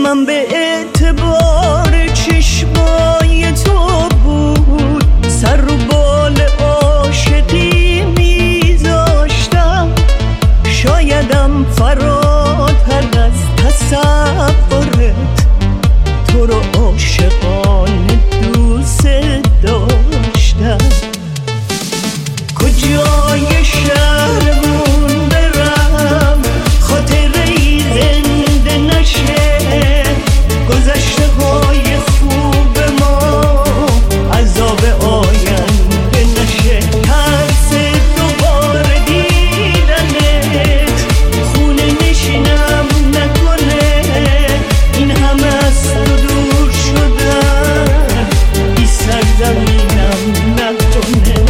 من به اعتبار چشمای تو بود سر و بال عاشقی میذاشتم، شایدم فراتر از تصورت تو رو عاشقانه دوست داشتم. کجای شهرمون برم خاطره‌ای زنده نشه، گذشته های خوب ما عذاب آینده نشه، ترس دوباره دیدنت خونه نشینم نکنه، این همه از تو دور شدن بی سرزمینم نکنه.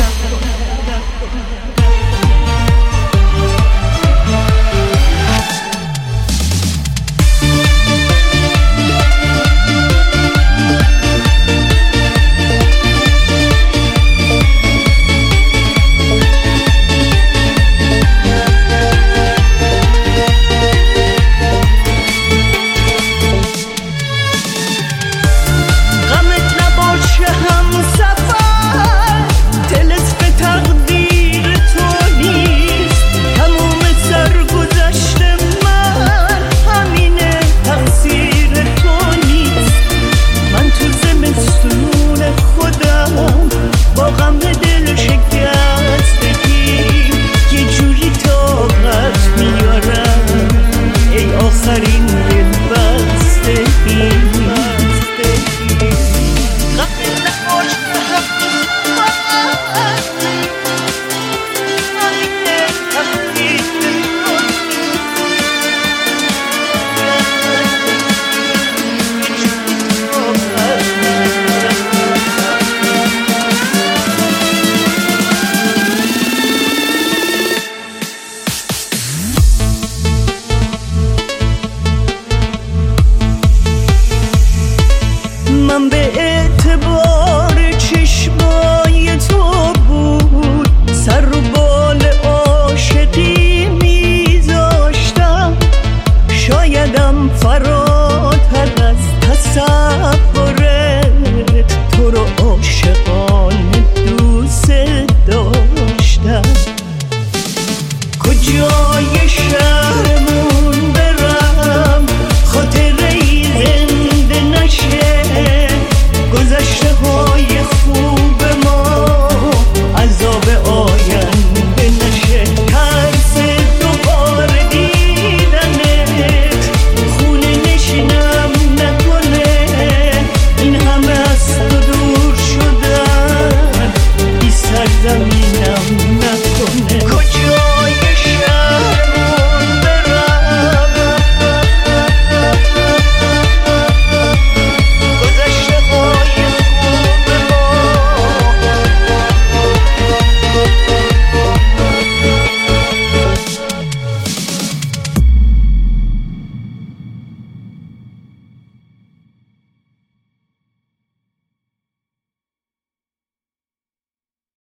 من به اعتبار چشمای تو بود سر و بال عاشقی میذاشتم، شایدم فراتر از تصور